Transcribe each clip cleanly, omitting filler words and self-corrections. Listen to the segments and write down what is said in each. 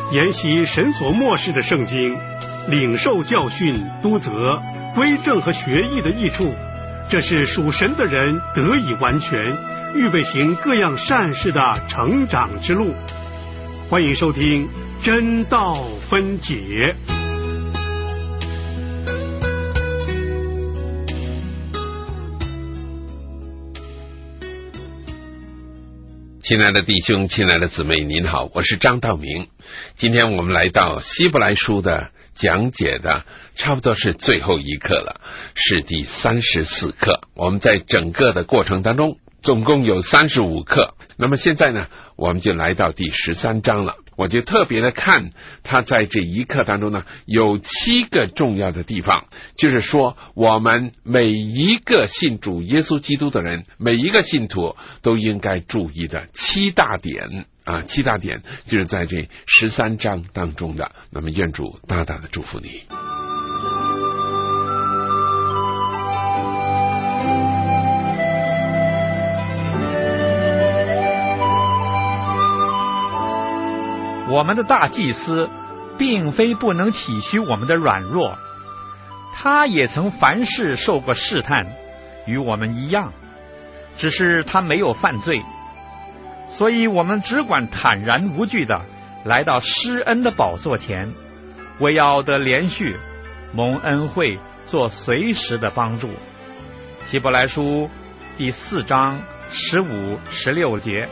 研习神所默示的圣经，领受教训、督责、归正和学义的益处，这是属神的人得以完全，预备行各样善事的成长之路。欢迎收听真道分解。 亲爱的弟兄，亲爱的姊妹，您好，我是张道明。今天我们来到希伯来书的讲解的差不多是最后一课了，是第34课。我们在整个的过程当中总共有35课，那么现在呢，我们就来到第13章了。我就特别的看他在这一课当中呢，有7个重要的地方，就是说我们每一个信主耶稣基督的人，每一个信徒都应该注意的7大点啊，7大点就是在这13章当中的。那么愿主大大的祝福你。 我们的大祭司并非不能体恤我们的软弱，他也曾凡事受过试探，与我们一样，只是他没有犯罪，所以我们只管坦然无惧的来到施恩的宝座前，为要得连续蒙恩惠，做随时的帮助。希伯来书第4章15、16节。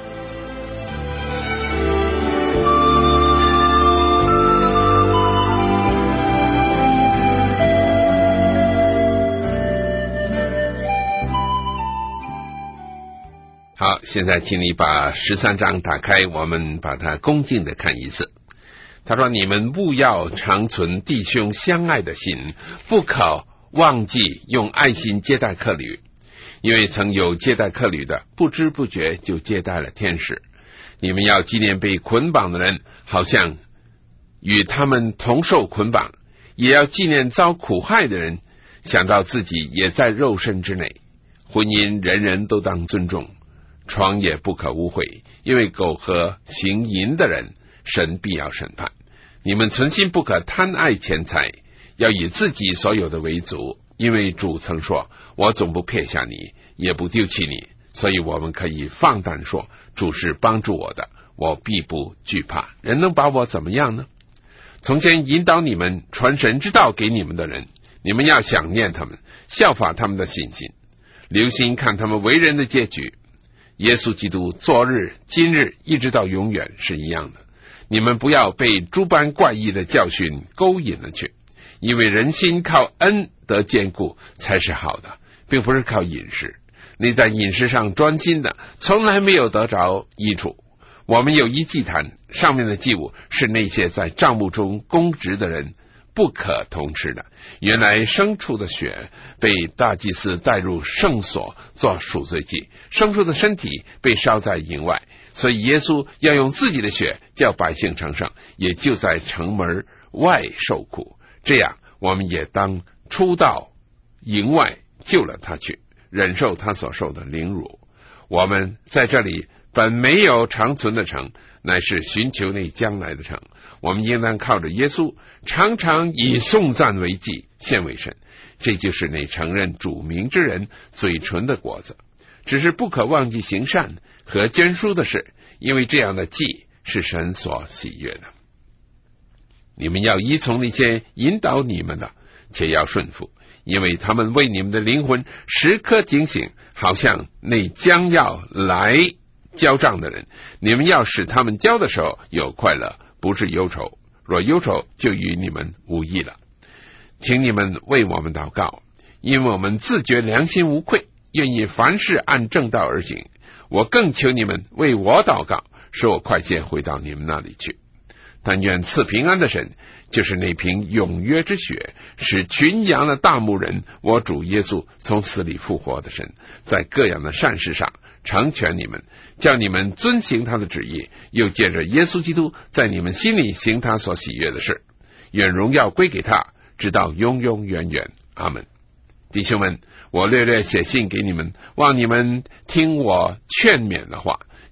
好，现在请你把13章打开，我们把它恭敬的看一次。他说，你们务要常存弟兄相爱的心，不可忘记用爱心接待客旅，因为曾有接待客旅的，不知不觉就接待了天使。你们要纪念被捆绑的人，好像与他们同受捆绑，也要纪念遭苦害的人，想到自己也在肉身之内。婚姻人人都当尊重，床也不可污秽，因为苟合行淫的人，神必要审判。你们存心不可贪爱钱财，要以自己所有的为足，因为主曾说，我总不撇下你，也不丢弃你。所以我们可以放胆说，主是帮助我的，我必不惧怕。人能把我怎么样呢？从前引导你们传神之道给你们的人，你们要想念他们，效法他们的信心，留心看他们为人的结局。耶稣基督昨日今日一直到永远是一样的。你们不要被诸般怪异的教训勾引了去，因为人心靠恩得坚固才是好的，并不是靠饮食。你在饮食上专心的，从来没有得着益处。我们有一祭坛，上面的祭物是那些在帐幕中供职的人不可同吃的。原来牲畜的血被大祭司带入圣所做赎罪祭，牲畜的身体被烧在营外，所以耶稣要用自己的血叫百姓成圣，也就在城门外受苦。这样我们也当出到营外救了他去，忍受他所受的凌辱。我们在这里本没有长存的城，乃是寻求那将来的城。我们应当靠着耶稣，常常以颂赞为祭，献为神。这就是那承认主名之人嘴唇的果子。只是不可忘记行善和捐书的事，因为这样的祭是神所喜悦的。你们要依从那些引导你们的，且要顺服，因为他们为你们的灵魂时刻警醒，好像那将要来交账的人。你们要使他们交的时候有快乐，不是忧愁，若忧愁就与你们无益了。请你们为我们祷告，因为我们自觉良心无愧，愿意凡事按正道而行。我更求你们为我祷告，使我快些回到你们那里去。但愿赐平安的神，就是那瓶永约之血，使群羊的大牧人我主耶稣从死里复活的神，在各样的善事上成全你们，叫你们遵行他的旨意，又借着耶稣基督在你们心里行他所喜悦的事。愿荣耀归给他，直到永永远远。阿们。弟兄们，我略略写信给你们，望你们听我劝勉的话，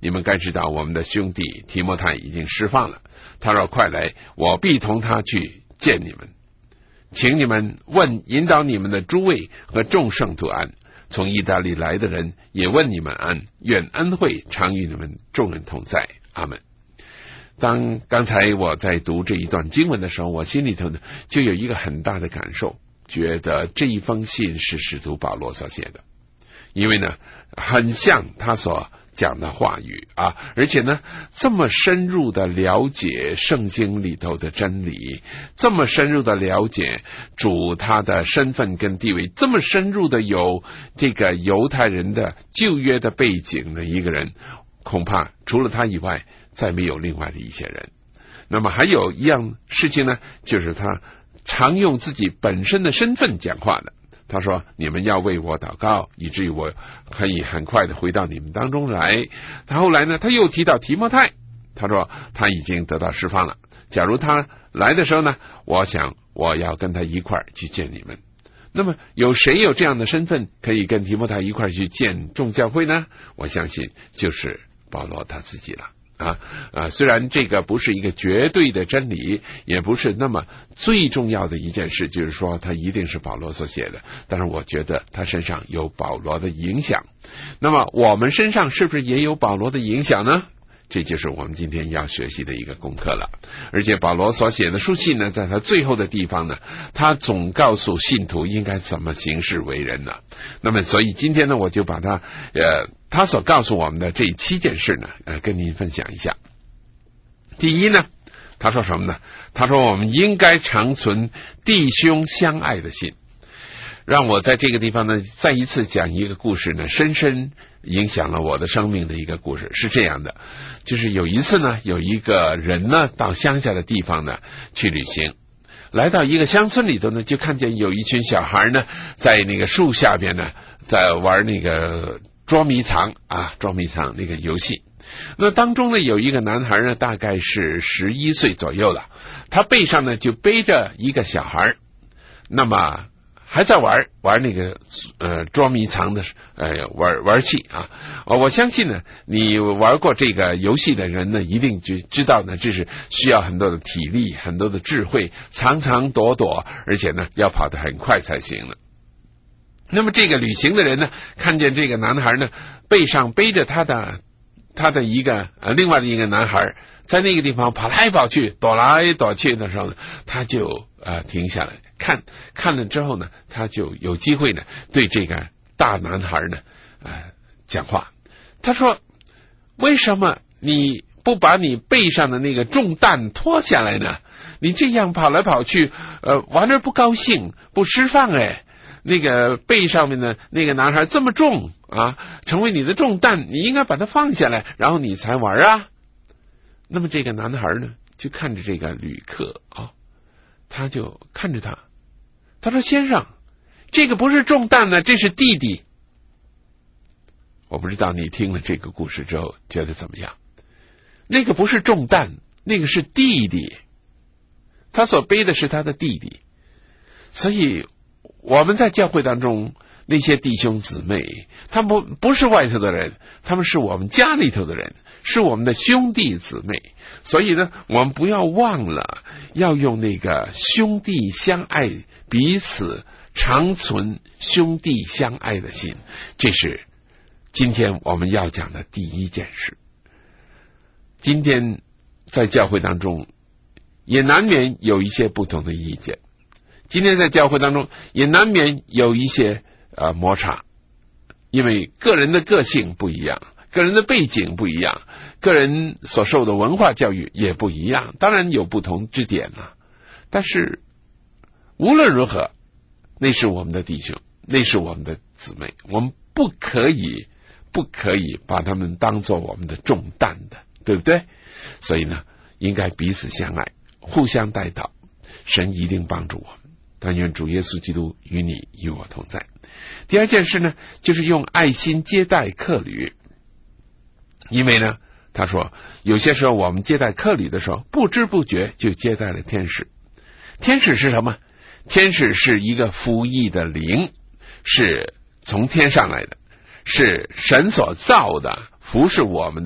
你们该知道我们的兄弟提摩太已经释放了。他说快来，我必同他去见你们，请你们问引导你们的诸位和众圣徒安。从意大利来的人也问你们安，愿恩惠常与你们众人同在。阿们。刚才我在读这一段经文的时候，我心里头呢就有一个很大的感受，觉得这一封信是使徒保罗所写的，因为呢很像他所讲的话语啊，而且呢这么深入的了解圣经里头的真理，这么深入的了解主他的身份跟地位，这么深入的有这个犹太人的旧约的背景的一个人，恐怕除了他以外再没有另外的一些人。那么还有一样事情呢，就是他常用自己本身的身份讲话的。他说你们要为我祷告，以至于我可以很快的回到你们当中来。他后来呢他又提到提摩太，他说他已经得到释放了，假如他来的时候呢，我想我要跟他一块儿去见你们。那么有谁有这样的身份可以跟提摩太一块儿去见众教会呢？我相信就是保罗他自己了。虽然这个不是一个绝对的真理，也不是那么最重要的一件事，就是说它一定是保罗所写的，但是我觉得他身上有保罗的影响。那么我们身上是不是也有保罗的影响呢？这就是我们今天要学习的一个功课了。而且保罗所写的书信呢，在他最后的地方呢，他总告诉信徒应该怎么行事为人呢。那么所以今天呢，我就把他所告诉我们的这7件事呢，跟您分享一下。第一呢，他说什么呢？他说我们应该常存弟兄相爱的心。让我在这个地方呢再一次讲一个故事呢，深深影响了我的生命的一个故事。是这样的，就是有一次呢，有一个人呢到乡下的地方呢去旅行，来到一个乡村里头呢，就看见有一群小孩呢在那个树下边呢在玩那个捉迷藏那个游戏。那当中呢有一个男孩呢，大概是11岁左右了，他背上呢就背着一个小孩，那么还在玩那个捉迷藏的玩器啊。我相信呢，你玩过这个游戏的人呢，一定就知道呢，这是需要很多的体力，很多的智慧，藏藏躲躲，而且呢要跑得很快才行了。那么这个旅行的人呢，看见这个男孩呢背上背着他的一个另外的一个男孩在那个地方跑来跑去，躲来躲去的时候呢，他就停下来看了之后呢，他就有机会呢对这个大男孩呢讲话。他说为什么你不把你背上的那个重担脱下来呢？你这样跑来跑去玩得不高兴不释放那个背上面的那个男孩这么重成为你的重担，你应该把它放下来，然后你才玩啊。那么这个男孩呢就看着这个旅客他就看着他说先生，这个不是重担呢，这是弟弟。我不知道你听了这个故事之后觉得怎么样？那个不是重担，那个是弟弟，他所背的是他的弟弟。所以我们在教会当中那些弟兄姊妹，他们不是外头的人，他们是我们家里头的人，是我们的兄弟姊妹。所以呢，我们不要忘了要用那个兄弟相爱，彼此常存兄弟相爱的心。这是今天我们要讲的第一件事。今天在教会当中也难免有一些不同的意见，今天在教会当中也难免有一些摩擦，因为个人的个性不一样，个人的背景不一样，个人所受的文化教育也不一样，当然有不同之点但是无论如何，那是我们的弟兄，那是我们的姊妹，我们不可以把他们当作我们的重担的，对不对？所以呢，应该彼此相爱，互相代祷，神一定帮助我们。但愿主耶稣基督与你与我同在。第二件事呢，就是用爱心接待客旅。因为呢，他说有些时候我们接待客旅的时候，不知不觉就接待了天使。天使是什么？天使是一个服役的灵，是从天上来的，是神所造的，服侍我们的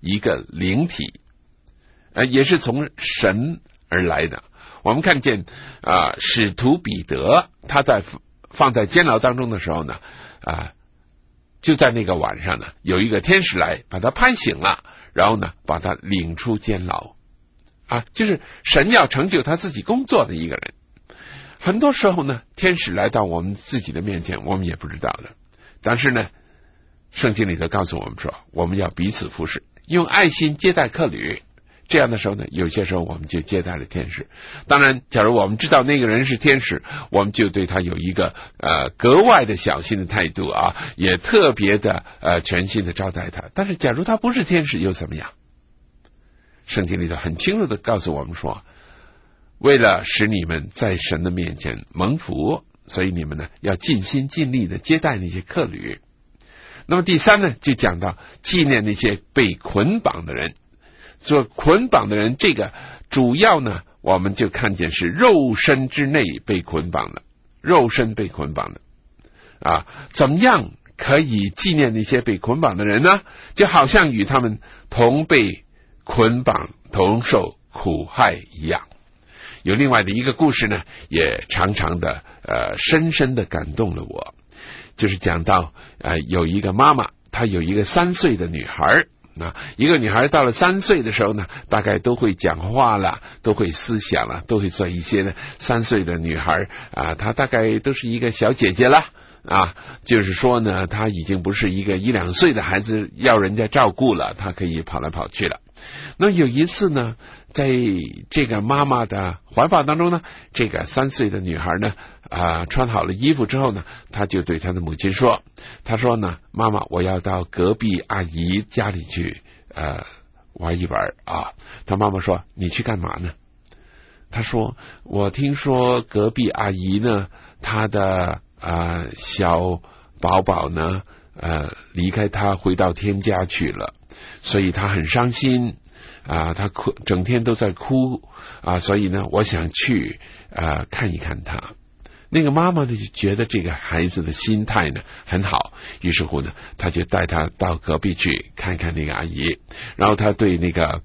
一个灵体，也是从神而来的。我们看见使徒彼得他在放在监牢当中的时候呢，就在那个晚上呢，有一个天使来把他拍醒了，然后呢把他领出监牢。就是神要成就他自己工作的一个人。很多时候呢，天使来到我们自己的面前，我们也不知道的。但是呢，圣经里头告诉我们说，我们要彼此服侍，用爱心接待客旅。这样的时候呢，有些时候我们就接待了天使。当然，假如我们知道那个人是天使，我们就对他有一个格外的小心的态度也特别的全心的招待他。但是假如他不是天使又怎么样？圣经里头很清楚的告诉我们说，为了使你们在神的面前蒙福，所以你们呢要尽心尽力的接待那些客旅。那么第三呢，就讲到纪念那些被捆绑的人。做捆绑的人，这个主要呢，我们就看见是肉身之内被捆绑的，肉身被捆绑的怎么样可以纪念那些被捆绑的人呢？就好像与他们同被捆绑同受苦害一样。有另外的一个故事呢，也常常的深深的感动了我，就是讲到有一个妈妈，她有一个3岁的女孩。一个女孩到了3岁的时候呢，大概都会讲话了，都会思想了，都会做一些呢。3岁的女孩她大概都是一个小姐姐了就是说呢，她已经不是一个1、2岁的孩子要人家照顾了，她可以跑来跑去了。那有一次呢，在这个妈妈的怀抱当中呢，这个3岁的女孩呢穿好了衣服之后呢，她就对她的母亲说，她说呢，妈妈，我要到隔壁阿姨家里去玩一玩她妈妈说，你去干嘛呢？她说，我听说隔壁阿姨呢，她的小宝宝呢离开她回到天家去了，所以她很伤心她整天都在哭所以呢，我想去看一看她。那个妈妈呢就觉得这个孩子的心态呢很好，于是乎呢，他就带他到隔壁去看看那个阿姨。然后他对那个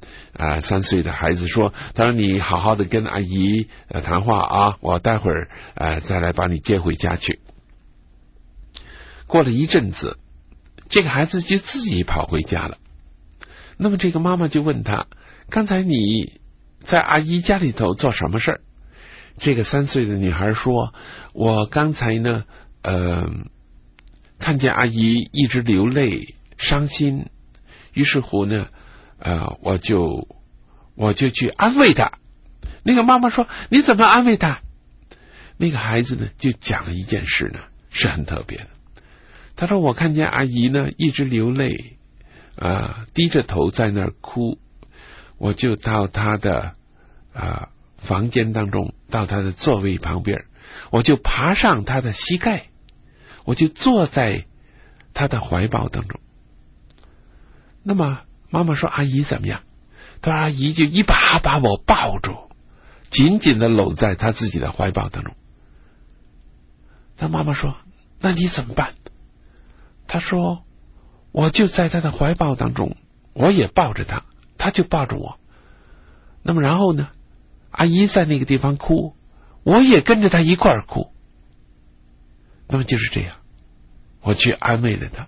3岁的孩子说，他说，你好好的跟阿姨谈话我待会儿再来把你接回家去。过了一阵子，这个孩子就自己跑回家了。那么这个妈妈就问他，刚才你在阿姨家里头做什么事儿？这个3岁的女孩说，我刚才呢看见阿姨一直流泪伤心，于是乎呢我就去安慰她。那个妈妈说，你怎么安慰她？那个孩子呢就讲了一件事呢，是很特别的。他说，我看见阿姨呢一直流泪低着头在那儿哭，我就到她的房间当中，到他的座位旁边，我就爬上他的膝盖，我就坐在他的怀抱当中。那么妈妈说，阿姨怎么样？他说，阿姨就一把把我抱住，紧紧的搂在他自己的怀抱当中。他妈妈说，那你怎么办？他说，我就在他的怀抱当中，我也抱着他，他就抱着我。那么然后呢，阿姨在那个地方哭，我也跟着她一块儿哭。那么就是这样，我去安慰了她。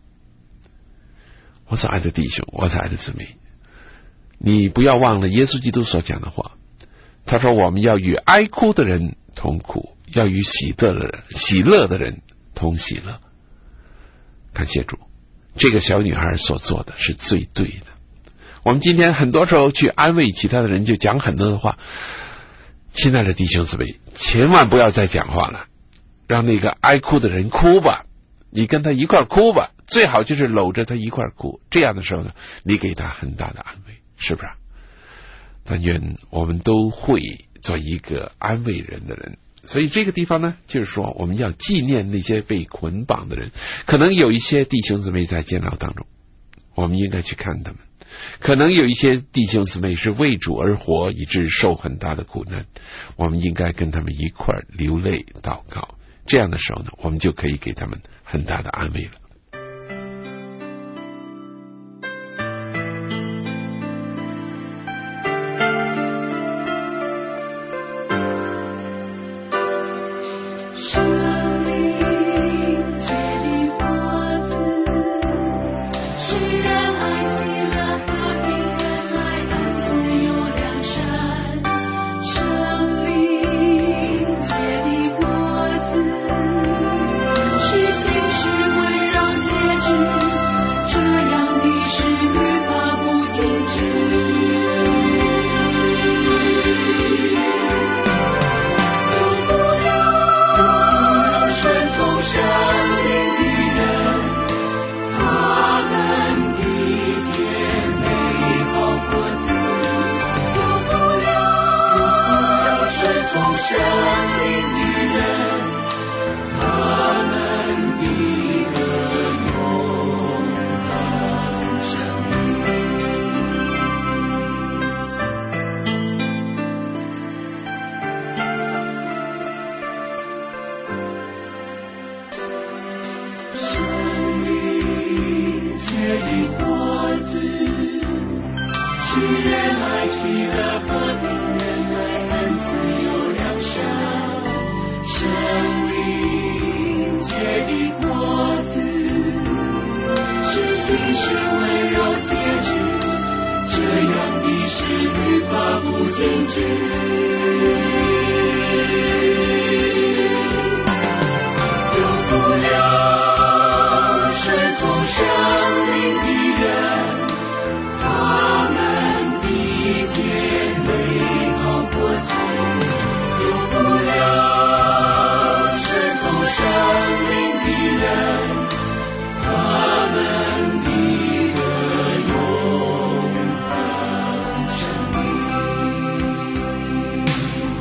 我所爱的弟兄，我所爱的姊妹，你不要忘了耶稣基督所讲的话。他说，我们要与哀哭的人同苦，要与喜乐的人同喜乐。感谢主，这个小女孩所做的是最对的。我们今天很多时候去安慰其他的人，就讲很多的话。亲爱的弟兄姊妹，千万不要再讲话了，让那个哀哭的人哭吧，你跟他一块哭吧，最好就是搂着他一块哭。这样的时候呢，你给他很大的安慰，是不是？但愿我们都会做一个安慰人的人。所以这个地方呢，就是说我们要纪念那些被捆绑的人。可能有一些弟兄姊妹在监牢当中，我们应该去看他们。可能有一些弟兄姊妹是为主而活，以致受很大的苦难，我们应该跟他们一块流泪祷告。这样的时候呢，我们就可以给他们很大的安慰了。 仁爱、喜乐、和平、仁爱和自由、良善，生命结的果子，是心是温柔节制，这样的是律法不禁止。有福了顺从圣灵的人，他们必见美好果子。有福了顺从圣灵的人，他们必得永恒生命。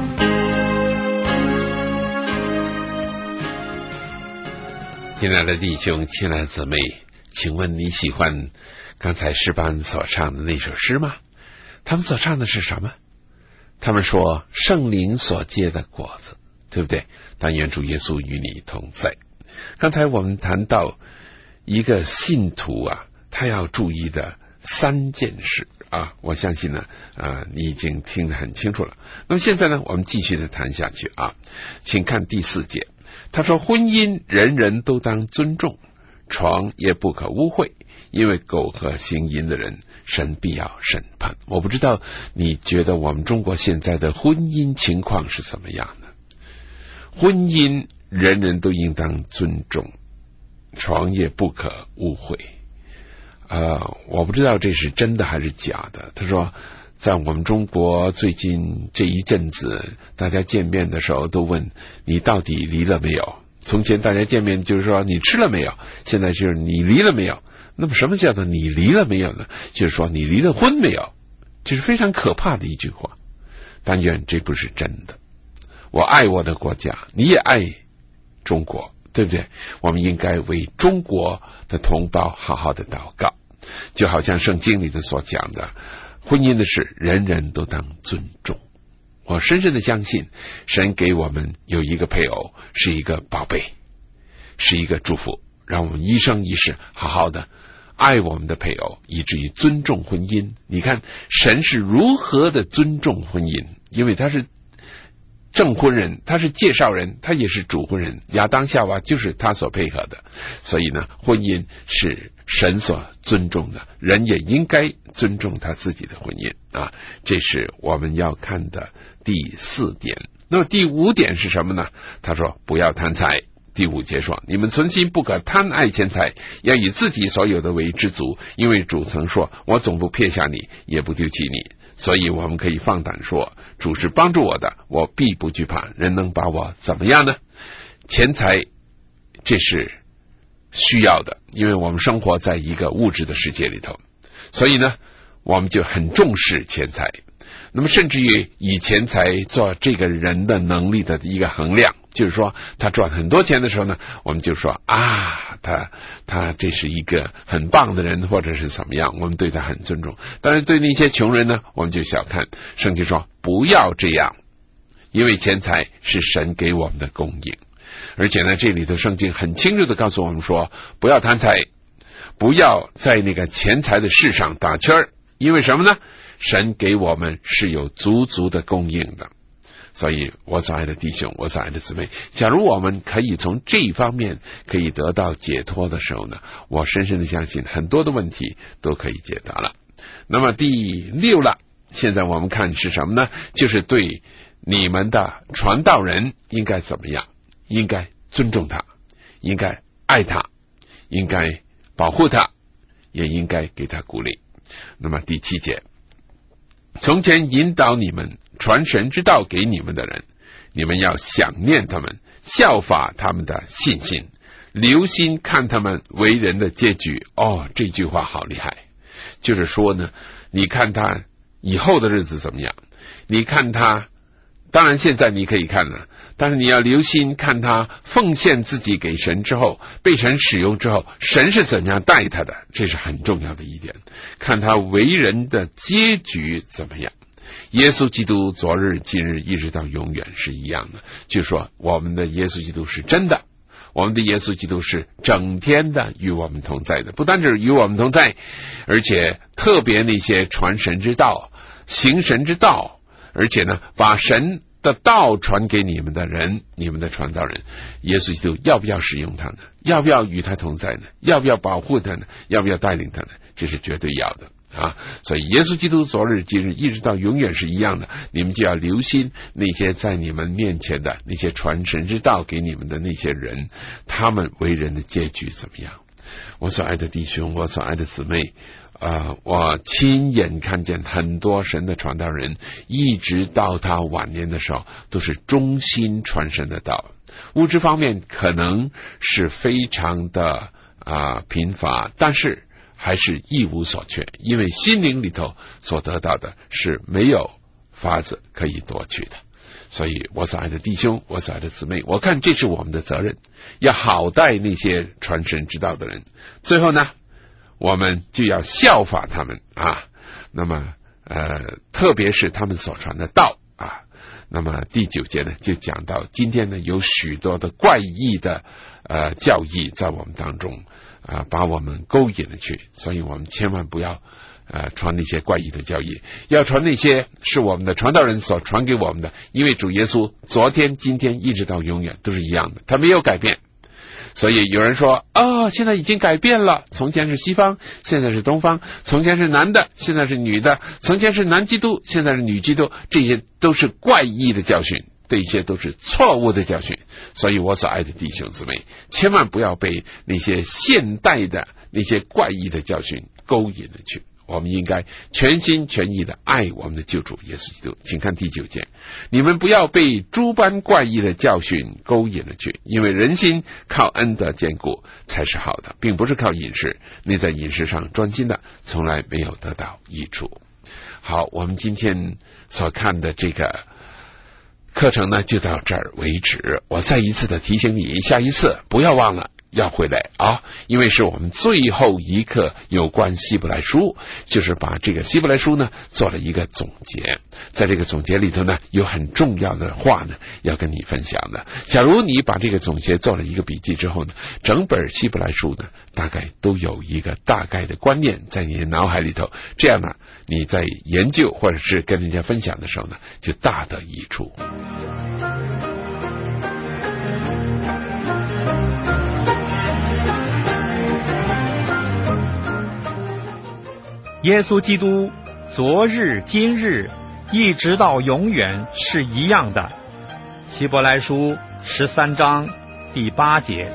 亲爱的弟兄，亲爱的姊妹，请问你喜欢刚才诗班所唱的那首诗吗？他们所唱的是什么？他们说圣灵所结的果子，对不对？但愿主耶稣与你同在。刚才我们谈到一个信徒啊，他要注意的3件事啊，我相信呢你已经听得很清楚了。那么现在呢，我们继续的谈下去啊，请看第4节。他说婚姻人人都当尊重，床也不可污秽，因为苟合行淫的人神必要审判。我不知道你觉得我们中国现在的婚姻情况是怎么样的？婚姻人人都应当尊重，床也不可污秽。我不知道这是真的还是假的。他说在我们中国最近这一阵子，大家见面的时候都问你到底离了没有。从前大家见面就是说你吃了没有，现在就是你离了没有。那么什么叫做你离了没有呢？就是说你离了婚没有。这是非常可怕的一句话，但愿这不是真的。我爱我的国家，你也爱中国，对不对？我们应该为中国的同胞好好的祷告，就好像圣经里的所讲的，婚姻的事人人都当尊重。我深深的相信神给我们有一个配偶是一个宝贝，是一个祝福，让我们一生一世好好的爱我们的配偶，以至于尊重婚姻。你看神是如何的尊重婚姻，因为他是证婚人，他是介绍人，他也是主婚人，亚当夏娃就是他所配合的。所以呢，婚姻是神所尊重的，人也应该尊重他自己的婚姻啊。这是我们要看的第4点。那么第5点是什么呢？他说不要贪财。第5节说，你们存心不可贪爱钱财，要以自己所有的为知足，因为主曾说，我总不撇下你，也不丢弃你。所以我们可以放胆说，主是帮助我的，我必不惧怕，人能把我怎么样呢？钱财这是需要的，因为我们生活在一个物质的世界里头，所以呢我们就很重视钱财。那么甚至于以钱财做这个人的能力的一个衡量，就是说他赚很多钱的时候呢，我们就说啊，他这是一个很棒的人，或者是怎么样，我们对他很尊重。但是对那些穷人呢，我们就小看。圣经说不要这样，因为钱财是神给我们的供应。而且呢，这里头圣经很清楚的告诉我们说，不要贪财，不要在那个钱财的事上打圈儿，因为什么呢？神给我们是有足足的供应的。所以我所爱的弟兄，我所爱的姊妹，假如我们可以从这一方面可以得到解脱的时候呢，我深深的相信很多的问题都可以解答了。那么第6了，现在我们看是什么呢？就是对你们的传道人应该怎么样？应该尊重他，应该爱他，应该保护他，也应该给他鼓励。那么第7节，从前引导你们传神之道给你们的人，你们要想念他们，效法他们的信心，留心看他们为人的结局。这句话好厉害，就是说呢，你看他以后的日子怎么样，你看他，当然现在你可以看了，但是你要留心看他奉献自己给神之后，被神使用之后，神是怎么样待他的，这是很重要的一点。看他为人的结局怎么样。耶稣基督昨日今日一直到永远是一样的，就是说我们的耶稣基督是真的， 我们的耶稣基督是整天的与我们同在的，不单只与我们同在，而且特别那些传神之道、行神之道，而且呢，把神的道传给你们的人，你们的传道人，耶稣基督要不要使用他呢？要不要与他同在呢？要不要保护他呢？要不要带领他呢？这是绝对要的啊！所以耶稣基督昨日今日一直到永远是一样的，你们就要留心那些在你们面前的那些传神之道给你们的那些人，他们为人的结局怎么样？我所爱的弟兄，我所爱的姊妹，我亲眼看见很多神的传道人，一直到他晚年的时候，都是忠心传神的道。物质方面可能是非常的贫乏，但是还是一无所缺，因为心灵里头所得到的是没有法子可以夺去的。所以我所爱的弟兄，我所爱的姊妹，我看这是我们的责任，要好待那些传神之道的人。最后呢，我们就要效法他们啊。那么特别是他们所传的道啊。那么第9节呢，就讲到今天呢，有许多的怪异的教义在我们当中把我们勾引了去，所以我们千万不要传那些怪异的教义，要传那些是我们的传道人所传给我们的，因为主耶稣昨天今天一直到永远都是一样的，他没有改变。所以有人说现在已经改变了，从前是西方，现在是东方，从前是男的，现在是女的，从前是男基督，现在是女基督，这些都是怪异的教训，这些都是错误的教训。所以我所爱的弟兄姊妹，千万不要被那些现代的那些怪异的教训勾引了去，我们应该全心全意的爱我们的救主耶稣基督。请看第9节，你们不要被诸般怪异的教训勾引了去，因为人心靠恩德坚固才是好的，并不是靠饮食，你在饮食上专心的从来没有得到益处。好，我们今天所看的这个课程呢，就到这儿为止。我再一次的提醒你，下一次不要忘了要回来因为是我们最后一课有关希伯来书，就是把这个希伯来书呢做了一个总结。在这个总结里头呢，有很重要的话呢要跟你分享的。假如你把这个总结做了一个笔记之后呢，整本希伯来书呢大概都有一个大概的观念在你的脑海里头，这样呢你在研究或者是跟人家分享的时候呢，就大得益处。 耶稣基督昨日今日一直到永远是一样的。希伯来书13章第8节。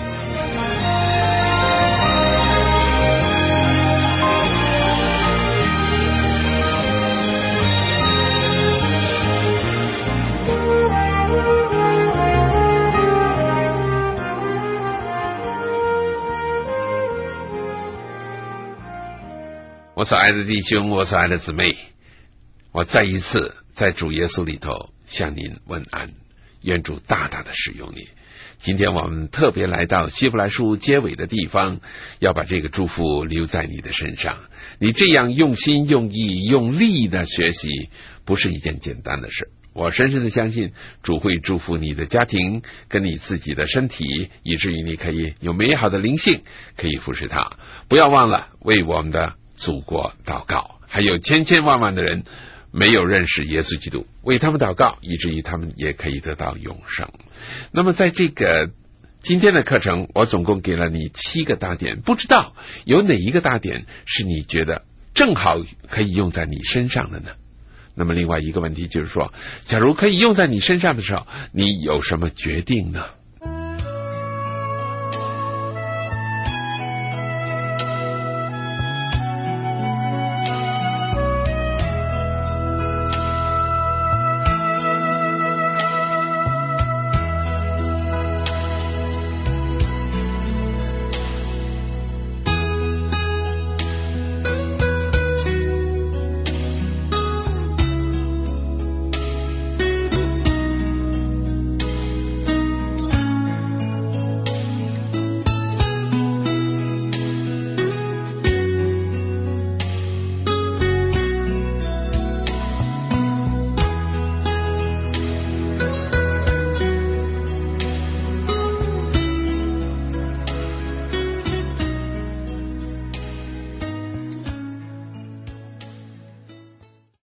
我所爱的弟兄，我所爱的姊妹，我再一次在主耶稣里头向您问安，愿主大大的使用你。今天我们特别来到希伯来书结尾的地方，要把这个祝福留在你的身上。你这样用心用意用力的学习，不是一件简单的事。我深深的相信主会祝福你的家庭跟你自己的身体，以至于你可以有美好的灵性，可以服侍他。不要忘了为我们的祖国祷告，还有千千万万的人没有认识耶稣基督，为他们祷告，以至于他们也可以得到永生。那么在这个今天的课程，我总共给了你7个大点，不知道有哪一个大点是你觉得正好可以用在你身上的呢？那么另外一个问题就是说，假如可以用在你身上的时候，你有什么决定呢？